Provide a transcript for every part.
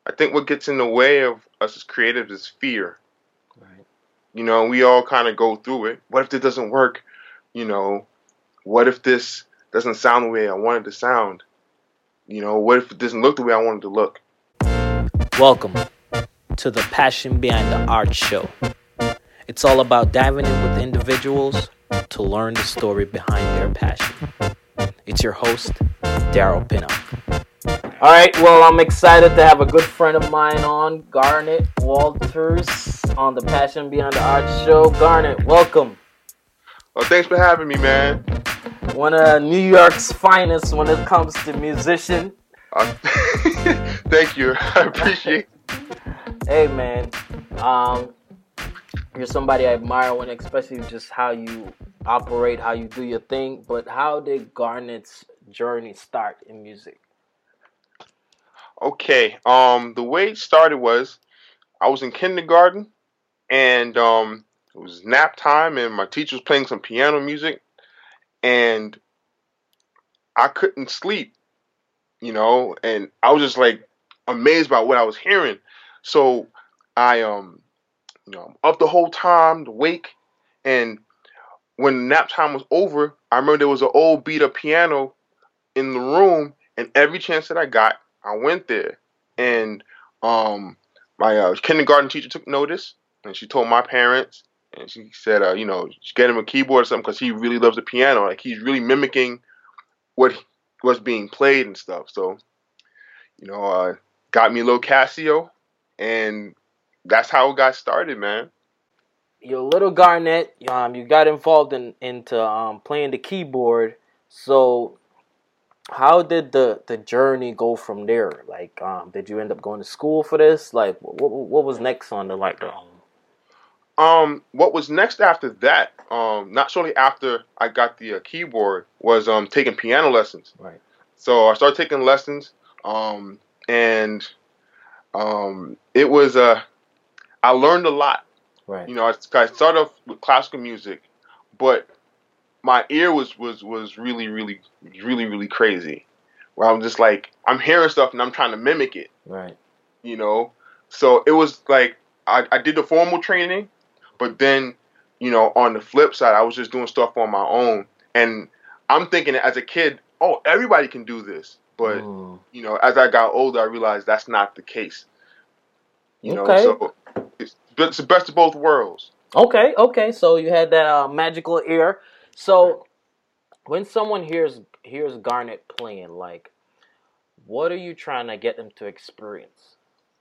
I think what gets in the way of us as creatives is fear. Right. We all kind of go through it. What if this doesn't work? You know, what if this doesn't sound the way I want it to sound? What if it doesn't look the way I want it to look? Welcome to the Passion Behind the Art Show. It's all about diving in with individuals to learn the story behind their passion. It's your host, Daryl Pinnock. All right, well, I'm excited to have a good friend of mine on, Garnet Walters, on the Passion Behind the Art Show. Garnet, welcome. Well, thanks for having me, man. One of New York's finest when it comes to musician. Thank you. I appreciate it. Hey, man. You're somebody I admire when, especially just how you operate, how you do your thing. But how did Garnet's journey start in music? Okay. The way it started was I was in kindergarten, and it was nap time, and my teacher was playing some piano music, and I couldn't sleep, and I was just like amazed by what I was hearing. So I I'm up the whole time, awake, and when nap time was over, I remember there was an old beat up piano in the room, and every chance that I got, I went there, and my kindergarten teacher took notice, and she told my parents, and she said, get him a keyboard or something because he really loves the piano, like he's really mimicking what's being played and stuff. So, got me a little Casio, and that's how it got started, man. Your little Garnet, you got involved into playing the keyboard. So, how did the journey go from there? Like, did you end up going to school for this? Like, what was next on the What was next after that? Not shortly after I got the keyboard was taking piano lessons. Right. So I started taking lessons, and it was I learned a lot. Right. I started off with classical music, but my ear was really, really, really, really crazy. Where I'm just like, I'm hearing stuff and I'm trying to mimic it. Right. So it was like I did the formal training, but then, on the flip side, I was just doing stuff on my own. And I'm thinking as a kid, oh, everybody can do this. But, as I got older, I realized that's not the case. Okay. So it's the best of both worlds. Okay. So you had that magical ear. So when someone hears Garnet playing, like, what are you trying to get them to experience?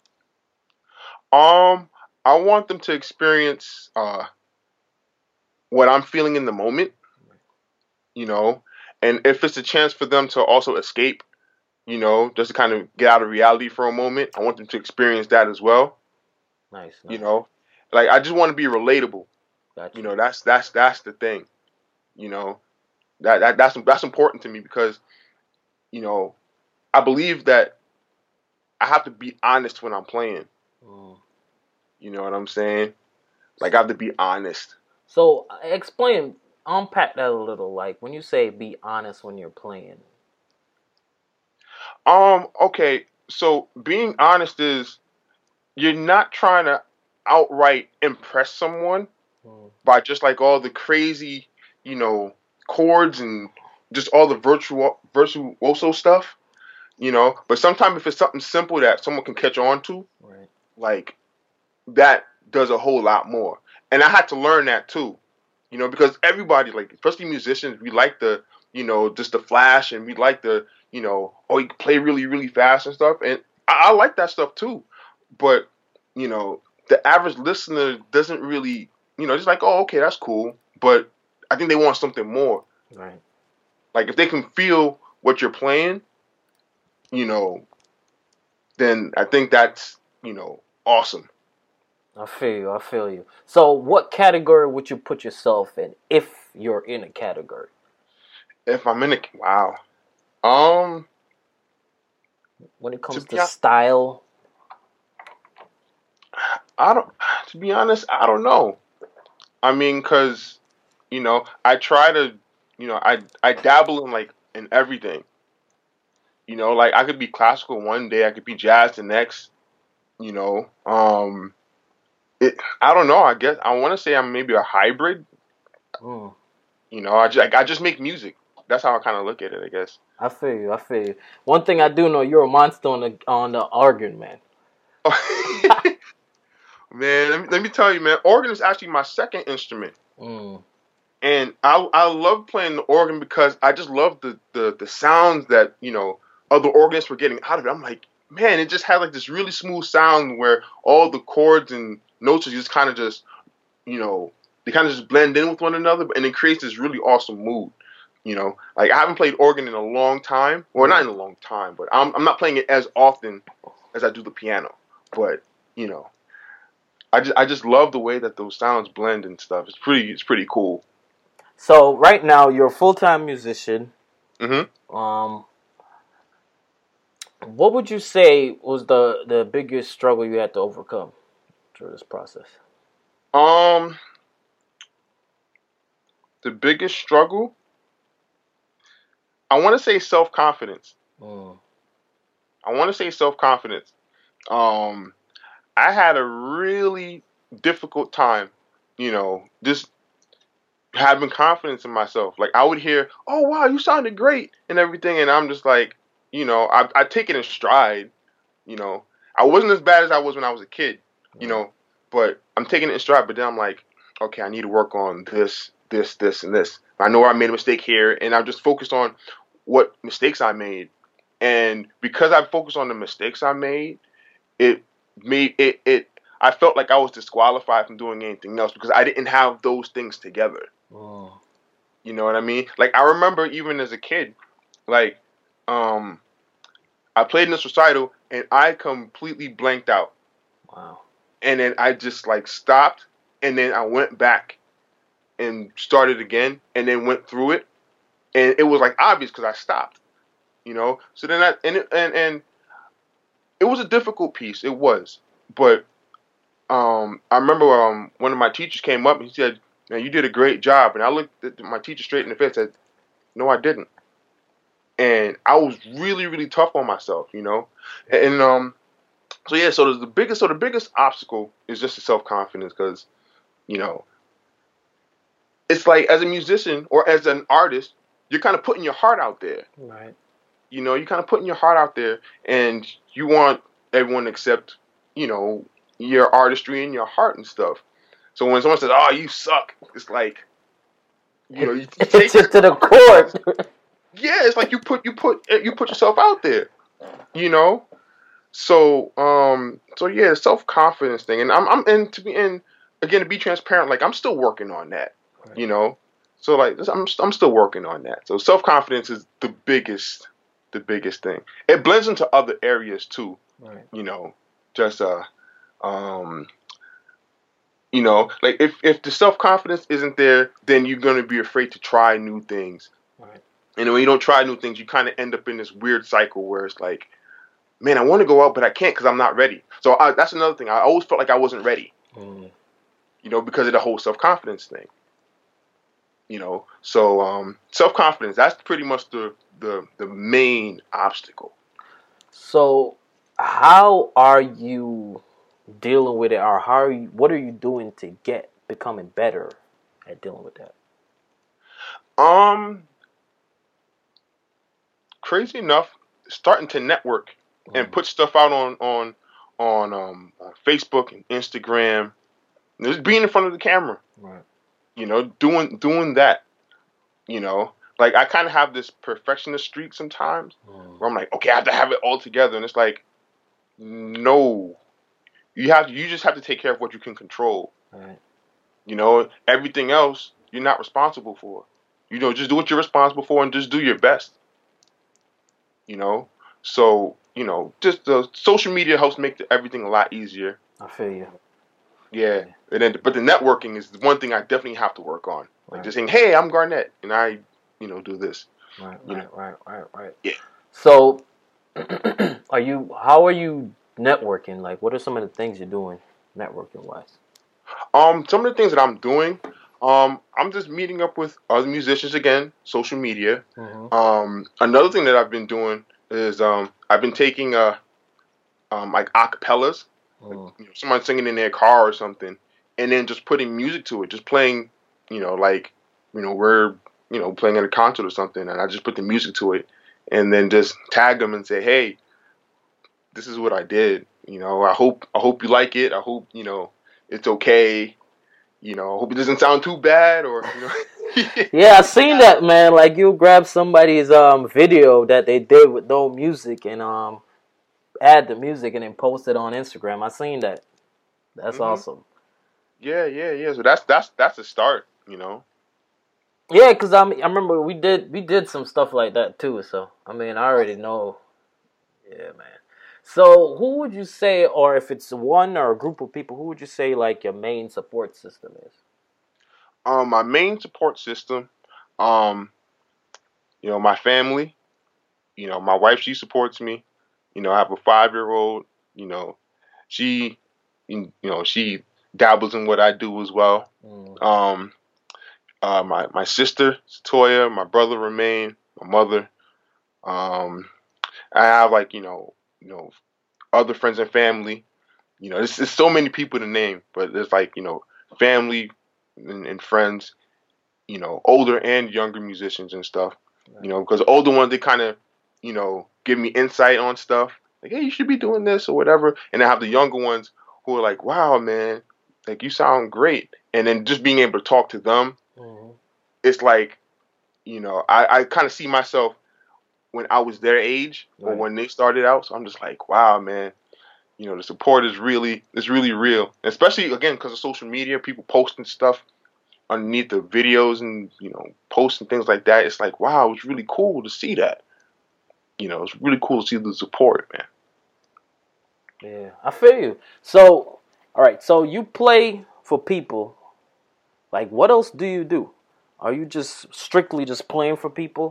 I want them to experience what I'm feeling in the moment, and if it's a chance for them to also escape, just to kind of get out of reality for a moment, I want them to experience that as well. Nice. Like I just want to be relatable. Gotcha. That's the thing. That's important to me because, I believe that I have to be honest when I'm playing. You know what I'm saying? Like I have to be honest. So unpack that a little. Like when you say be honest when you're playing. Okay. So being honest is you're not trying to outright impress someone by just like all the crazy, chords and just all the virtuoso stuff, But sometimes if it's something simple that someone can catch on to, right, like that does a whole lot more. And I had to learn that too, because everybody, like especially musicians, we like the, just the flash, and we like the, oh, you can play really, really fast and stuff. And I like that stuff too. But, the average listener doesn't really, just like, oh, okay, that's cool. But I think they want something more. Right. Like if they can feel what you're playing, then I think that's, awesome. I feel you. So what category would you put yourself in if you're in a category? If I'm in a, wow. When it comes to style, to be honest, I don't know. I mean, cause, I try to, I dabble in everything. Like I could be classical one day, I could be jazz the next. You know, I don't know. I guess I want to say I'm maybe a hybrid. Mm. You know, I just make music. That's how I kind of look at it, I guess. I feel you. I feel you. One thing I do know, you're a monster on the organ, man. Man, let me tell you, man. Organ is actually my second instrument. Mm. And I love playing the organ because I just love the sounds that, other organists were getting out of it. I'm like, man, it just had like this really smooth sound where all the chords and notes are just kind of just, they kind of just blend in with one another, and it creates this really awesome mood. Like I haven't played organ in a long time. Well, not in a long time, but I'm not playing it as often as I do the piano. But, I just love the way that those sounds blend and stuff. It's pretty cool. So right now you're a full-time musician. Mm-hmm. What would you say was the biggest struggle you had to overcome through this process? The biggest struggle, I want to say self-confidence. Mm. I want to say self-confidence. I had a really difficult time, just having confidence in myself. Like I would hear, "Oh wow, you sounded great" and everything, and I'm just like, I take it in stride. I wasn't as bad as I was when I was a kid, but I'm taking it in stride. But then I'm like, okay, I need to work on this, and this. I know I made a mistake here, and I'm just focused on what mistakes I made. And because I focused on the mistakes I made, it made it. I felt like I was disqualified from doing anything else because I didn't have those things together. Oh. You know what I mean? Like I remember even as a kid, like I played in this recital and I completely blanked out. Wow. And then I just like stopped and then I went back and started again and then went through it, and it was like obvious because I stopped. So then and it was a difficult piece. It was, but I remember one of my teachers came up and he said, "Man, you did a great job." And I looked at my teacher straight in the face and said, "No, I didn't." And I was really, really tough on myself, And so yeah, so the biggest obstacle is just the self confidence because you know it's like as a musician or as an artist, you're kind of putting your heart out there. Right. You're kind of putting your heart out there, and you want everyone to accept, your artistry and your heart and stuff. So when someone says, "Oh, you suck," it's like, you It take hits you to the core. yeah, it's like you put yourself out there, you know. So yeah, self confidence thing, and I'm and to be and again to be transparent, like I'm still working on that, Right. you know. So like I'm still working on that. So self confidence is the biggest thing. It blends into other areas too, Right. Just like if the self confidence isn't there, then you're gonna be afraid to try new things. Right. And when you don't try new things, you kind of end up in this weird cycle where it's like, man, I want to go out, but I can't because I'm not ready. So that's another thing. I always felt like I wasn't ready, Mm. Because of the whole self confidence thing. So self confidence, that's pretty much the main obstacle. So, how are you dealing with it, or what are you doing to becoming better at dealing with that? Crazy enough, starting to network and put stuff out on Facebook and Instagram. Just being in front of the camera, Right. doing that. Like I kind of have this perfectionist streak sometimes, where I'm like, okay, I have to have it all together, and it's like, no, you just have to take care of what you can control. Right. Everything else you're not responsible for. Just do what you're responsible for and just do your best. So just the social media helps make everything a lot easier. I feel you. Yeah, but the networking is the one thing I definitely have to work on. Like Right. just saying, hey, I'm Garnett, and I, do this. Right. Right. Yeah. So, how are you networking? Like, what are some of the things you're doing networking wise? Some of the things that I'm doing, I'm just meeting up with other musicians again, social media. Mm-hmm. Another thing that I've been doing is I've been taking like acapellas like Mm. someone singing in their car or something, and then just putting music to it, just playing, like we're playing at a concert or something, and I just put the music to it, and then just tag them and say, hey, this is what I did. I hope you like it. I hope it's okay. I hope it doesn't sound too bad, or Yeah, I seen that, man. Like you grab somebody's video that they did with no music and add the music and then post it on Instagram. I seen that. That's hmm awesome. yeah. So that's a start. Yeah, cause I remember we did some stuff like that too. So I mean, I already know. Yeah, man. So who would you say, or if it's one or a group of people, who would you say like your main support system is? My main support system, um, my family. My wife, she supports me. I have a 5-year-old. You know, she, she dabbles in what I do as well. Mm, Um, my sister, Toya, my brother, Remain, my mother. Um, I have like other friends and family. There's so many people to name, but there's like family and friends. Older and younger musicians and stuff. right. Because older ones they kind of give me insight on stuff like, hey, you should be doing this or whatever, and I have the younger ones who are like, wow, man, like you sound great, and then just being able to talk to them, Mm-hmm. it's like I kind of see myself when I was their age or Right. when they started out, so I'm just like, wow, man. The support is really real, especially again because of social media, people posting stuff underneath the videos and posts and things like that. It's like, wow, it's really cool to see that. It's really cool to see the support, man. Yeah, I feel you. So, all right. So you play for people. Like, what else do you do? Are you just strictly just playing for people?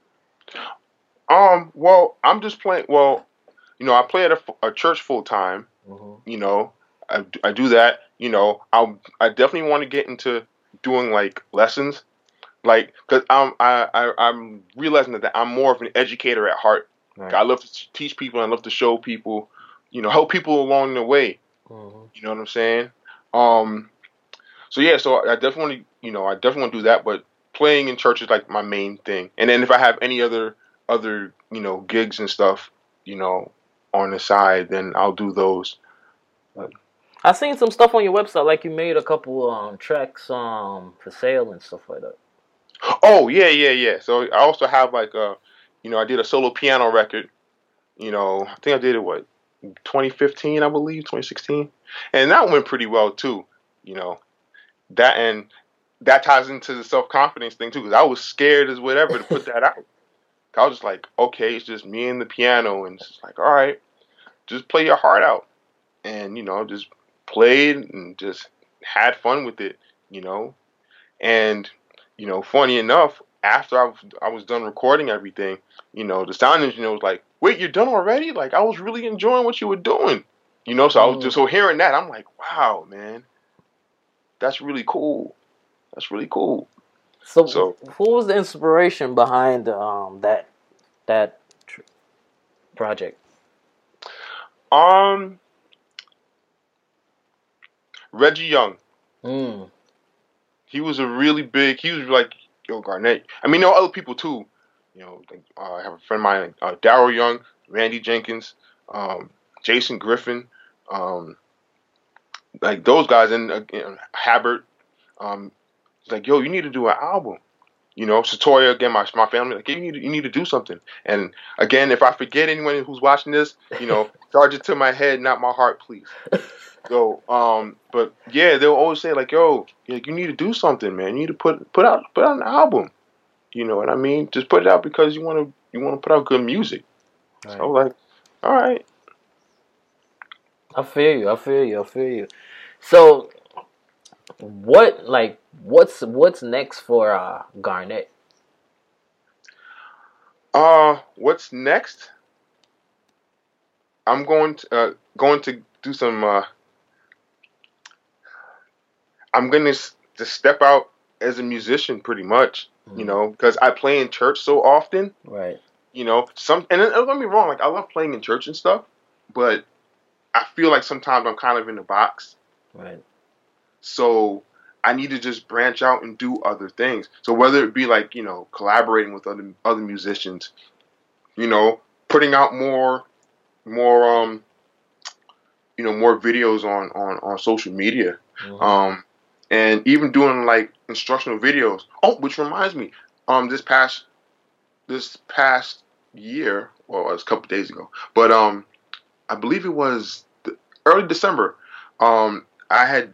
Well, I'm just playing. Well, I play at a church full time. Mm-hmm. You know, I do that. I definitely want to get into doing like lessons, like because I'm realizing that I'm more of an educator at heart. Right. I love to teach people. I love to show people. Help people along the way. Mm-hmm. You know what I'm saying? Um, so yeah, so I definitely want to do that. But playing in church is like my main thing. And then if I have any other gigs and stuff, you know, on the side, then I'll do those. But, I seen some stuff on your website, like you made a couple tracks for sale and stuff like that. oh yeah. So I also have like I did a solo piano record. I think I did it 2015, I believe, 2016, and that went pretty well too. You know that and that ties into the self confidence thing too, because I was scared as whatever to put that out. I was just like, okay, it's just me and the piano, and it's just like, all right, just play your heart out, and just played and just had fun with it, you know. And funny enough, after I was done recording everything, the sound engineer was like, "Wait, you're done already? Like, I was really enjoying what you were doing." So I was Mm. just so hearing that, I'm like, "Wow, man, that's really cool. That's really cool." So, So, who was the inspiration behind that tr- project? um, Reggie Young, Mm. he was a really big. He was like, "Yo, Garnett." I mean, there were other people too. Like, I have a friend of mine, Daryl Young, Randy Jenkins, um, Jason Griffin, um, like those guys, and Habert. It's like, yo, you need to do an album. Satoya, again, my family, like, you need to do something. And again, if I forget anyone who's watching this, charge it to my head, not my heart, please. So, but yeah, they'll always say like, yo, like, you need to do something, man. You need to put out an album. You know what I mean? Just put it out because you want to put out good music. So, Right. like, all right. I feel you. I feel you. I feel you. So, what's next for Garnett? What's next? I'm going to do some. I'm gonna just step out as a musician, pretty much. Mm. Because I play in church so often. Right. Don't get me wrong, like I love playing in church and stuff, but I feel like sometimes I'm kind of in the box. Right. So I need to just branch out and do other things. So whether it be like, collaborating with other musicians, putting out more more videos on social media. Mm-hmm. And even doing like instructional videos. Oh, which reminds me, this past year, well, it was a couple days ago, but I believe it was early December. I had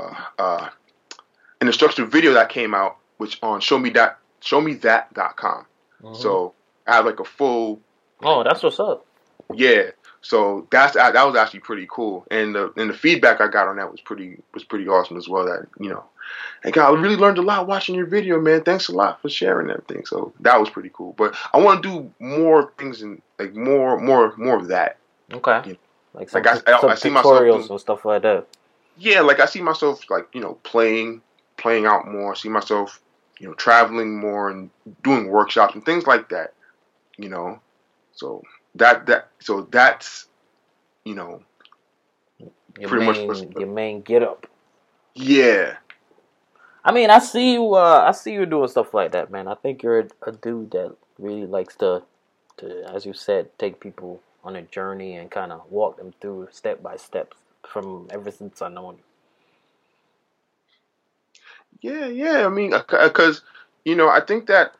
an instructional video that came out, which on showmethat.com. Mm-hmm. So I have like a full, Oh, that's what's up. yeah. So that was actually pretty cool, and the feedback I got on that was pretty awesome as well. That hey, God, I really learned a lot watching your video, man. Thanks a lot for sharing everything. So that was pretty cool. But I want to do more things and like more of that. Okay. You know? Like Like some I see myself tutorials doing, and stuff like that. yeah, like I see myself like playing out more. I see myself traveling more and doing workshops and things like that. You know, so that's you know Your pretty much main get up. yeah. I mean, I see you. I see you doing stuff like that, man. I think you're a dude that really likes to, as you said, take people on a journey and kind of walk them through step by step from ever since I known Yeah. I mean, because I think that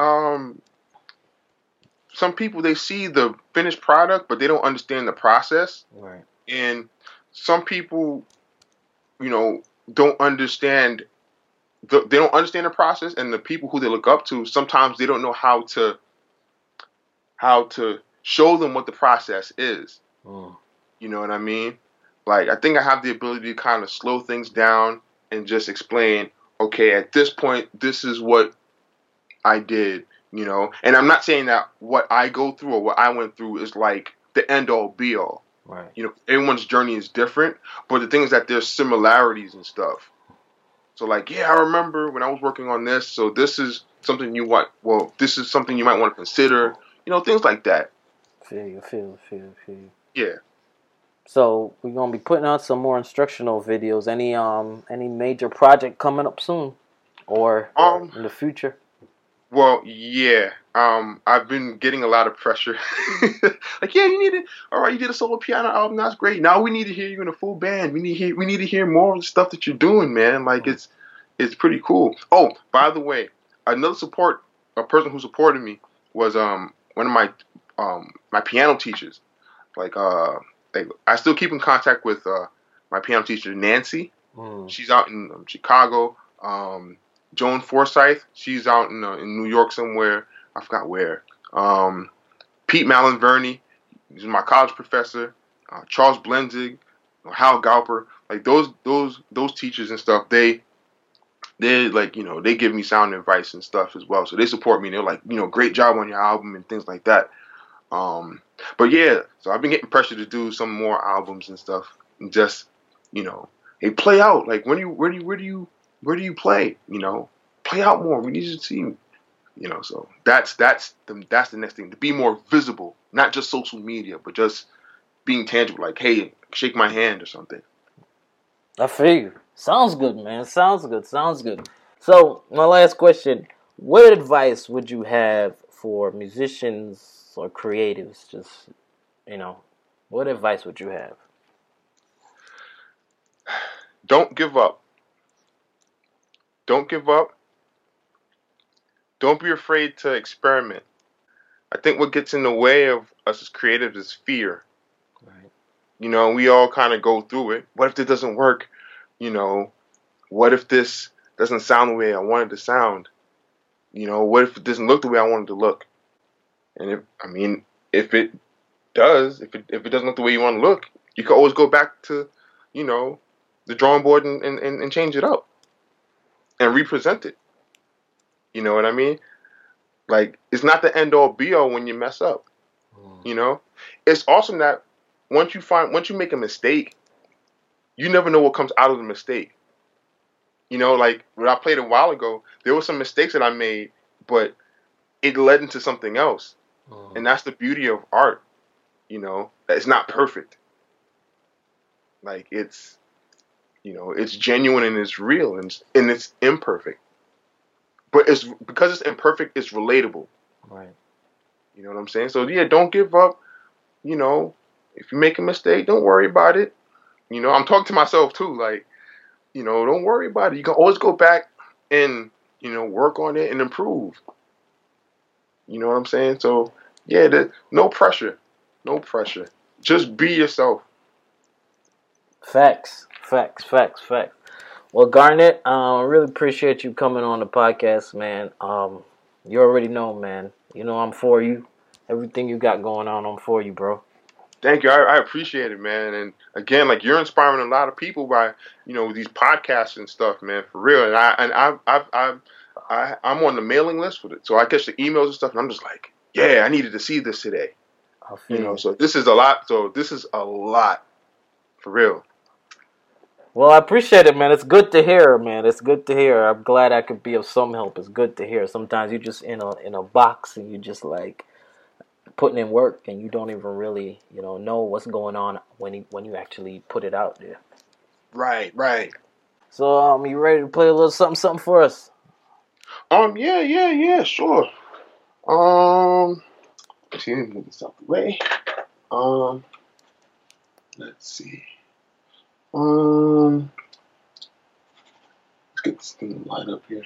some people they see the finished product, but they don't understand the process, you. Right. and some people, you know, don't understand. They don't understand the process, and the people who they look up to sometimes they don't know how to show them what the process is. Mm. You know what I mean? Like I think I have the ability to kind of slow things down and just explain. Okay, at this point, this is what I did, and I'm not saying that what I go through or what I went through is like the end all be all. Right. Everyone's journey is different, but the thing is that there's similarities and stuff. So like, yeah, I remember when I was working on this, so this is something this is something you might want to consider, things like that. Feel you. Yeah. So we're gonna be putting out some more instructional videos. Any major project coming up soon, or in the future? Well, yeah. I've been getting a lot of pressure. Like, yeah, all right, you did a solo piano album, that's great. Now we need to hear you in a full band. We need to hear more of the stuff that you're doing, man. Like it's pretty cool. Oh, by the way, a person who supported me was one of my piano teachers. Like I still keep in contact with my piano teacher Nancy. Mm. She's out in Chicago. Joan Forsyth, she's out in New York somewhere. I forgot where. Pete Malinverni, he's my college professor. Charles Blenzig, Hal Galper, like those teachers and stuff. They like they give me sound advice and stuff as well. So they support me. They're like great job on your album and things like that. But yeah, so I've been getting pressure to do some more albums and stuff. And just hey, play out. Like where do you play? Play out more. We need you to see me. So that's the next thing, to be more visible, not just social media, but just being tangible. Like, hey, shake my hand or something. I feel you. Sounds good, man. Sounds good. So my last question: what advice would you have for musicians or creatives? Just what advice would you have? Don't give up. Don't give up. Don't be afraid to experiment. I think what gets in the way of us as creatives is fear. Right. We all kind of go through it. What if it doesn't work? What if this doesn't sound the way I want it to sound? What if it doesn't look the way I want it to look? And if it does, if it doesn't look the way you want to look, you can always go back to, the drawing board and change it up and represent it. You know what I mean? Like, it's not the end all be all when you mess up. It's awesome that once you make a mistake, you never know what comes out of the mistake. Like when I played a while ago, there were some mistakes that I made, but it led into something else. And that's the beauty of art. That it's not perfect. Like it's, it's genuine and it's real and it's imperfect. But it's because it's imperfect, it's relatable. Right. You know what I'm saying? So yeah, don't give up. You know, if you make a mistake, don't worry about it. I'm talking to myself too. Like, don't worry about it. You can always go back and work on it and improve. You know what I'm saying? So yeah, no pressure, no pressure. Just be yourself. Facts. Well, Garnet, I really appreciate you coming on the podcast, man. You already know, man. I'm for you. Everything you got going on, I'm for you, bro. Thank you. I appreciate it, man. And again, like you're inspiring a lot of people by these podcasts and stuff, man. For real. And I'm on the mailing list with it, so I catch the emails and stuff, and I'm just like, yeah, I needed to see this today. I feel you. So this is a lot. For real. Well, I appreciate it, man. It's good to hear, man. It's good to hear. I'm glad I could be of some help. It's good to hear. Sometimes you're just in a box and you just like putting in work and you don't even really, know what's going on when you actually put it out there. Right. So, you ready to play a little something for us? Yeah, sure. Let's see, let me move this out the way. Let's see. Let's get this thing lined up here.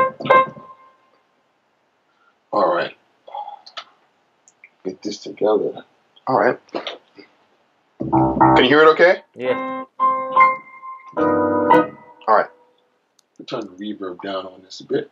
All right. Get this together. All right. Can you hear it okay? Yeah. All right. We'll turn the reverb down on this a bit.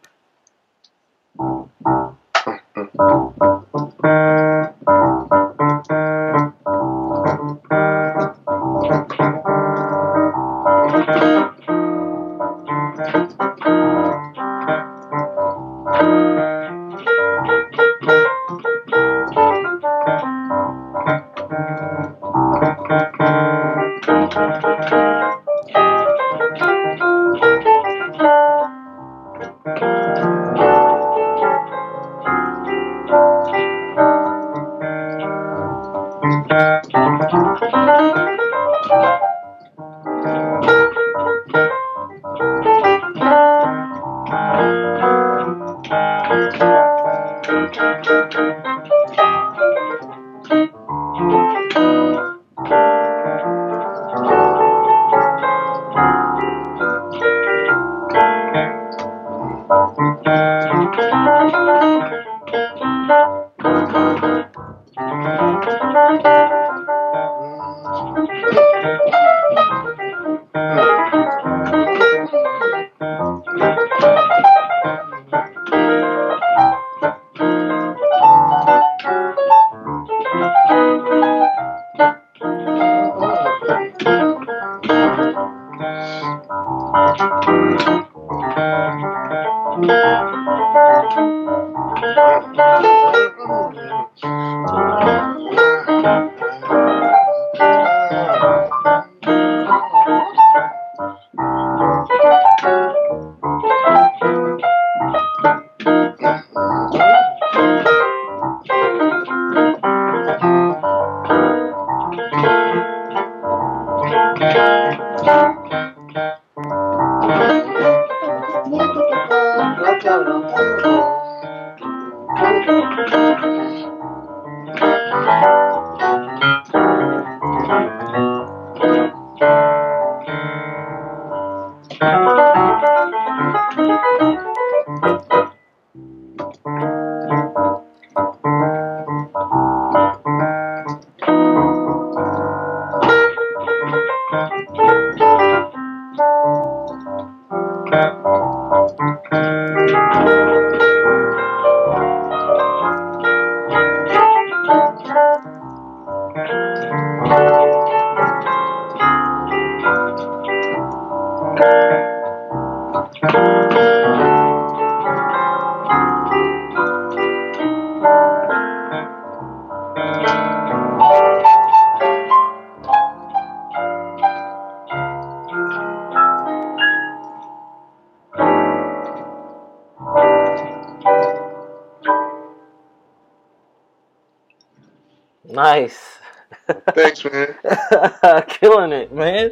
Nice. Thanks, man. Killing it, man.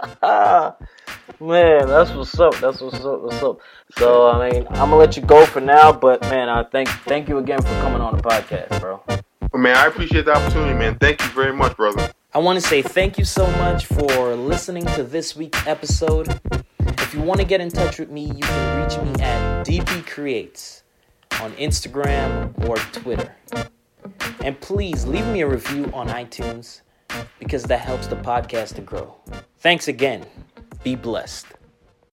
Man, that's what's up. That's what's up. So, I mean, I'm gonna let you go for now, but man, I thank you again for coming on the podcast, bro. Well, man, I appreciate the opportunity, man. Thank you very much, brother. I want to say thank you so much for listening to this week's episode. If you want to get in touch with me, you can reach me at DP Creates on Instagram or Twitter. And please leave me a review on iTunes because that helps the podcast to grow. Thanks again. Be blessed.